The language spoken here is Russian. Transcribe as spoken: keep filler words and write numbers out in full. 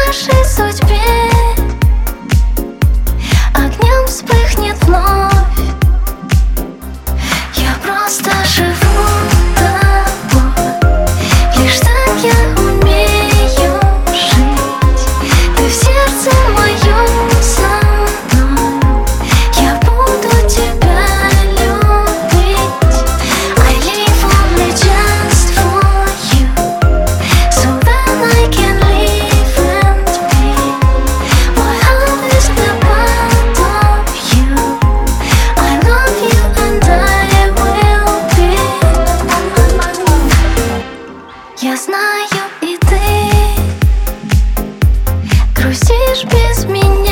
нашей судьбе огнем вспыхнет вновь. Я просто живу тобой, лишь так я умею жить. Ты в сердце моем со мной, я буду тебя любить. I live only just for you, so that I can live and breathe. My heart is the part of you. I love you and I will be. Я знаю, и ты грустишь без меня.